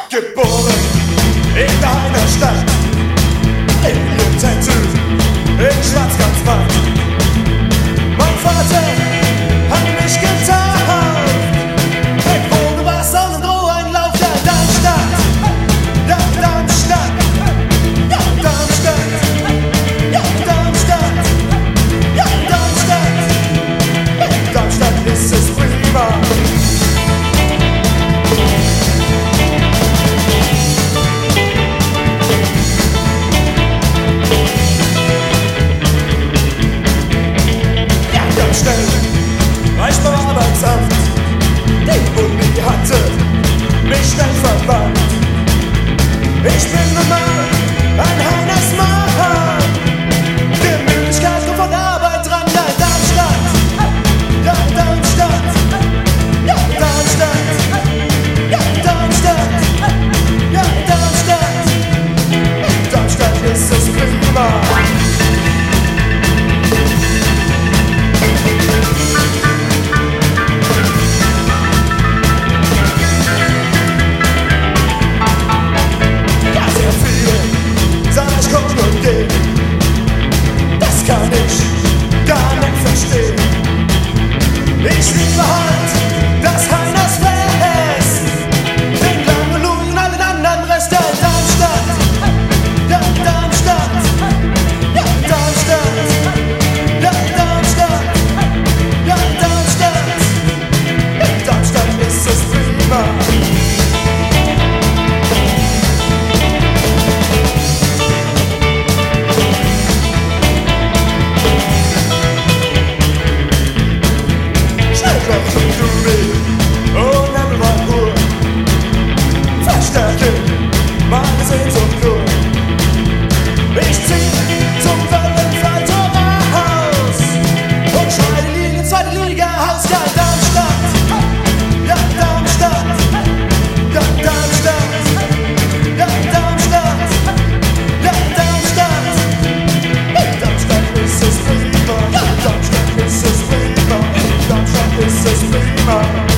Geboren in deiner Stadt, in Tattoo, in Schwarz-Ganz-Bad. Mein Vater hat mich getauft, wo du warst, Sonnenruhe-Einlauf, ja Darmstadt, ja Darmstadt, ja Darmstadt, ja Darmstadt, ja Darmstadt, in Darmstadt ist es prima. Reicht beim Arbeitsamt, die Uni hatte mich schnell verbannt. Ich bin nun mal ein Heinersmann, Gemütlichkeit kommt von der Arbeit dran. Ja Darmstadt, ja Darmstadt, ja Darmstadt, ja Darmstadt, ja Darmstadt, in Darmstadt ist es prima. Das kann ich gar nicht verstehen. Ich liebe halt das Heinersfest, den langen Lungen und allen anderen Rest. Ja Darmstadt, ja Darmstadt, ja Darmstadt, ja Darmstadt, ja Darmstadt, in Darmstadt ist es prima. Und dann war Ruhe, verstärke meine Sehnsucht nur. Ich zieh zum Wellenfalltor raus und schneide die Linie, zweite Liga Haus. Ja Darmstadt, ja Darmstadt, ja Darmstadt, ja Darmstadt, ja Darmstadt, in Darmstadt ist es prima, ja Darmstadt ist es prima, in Darmstadt ist es prima.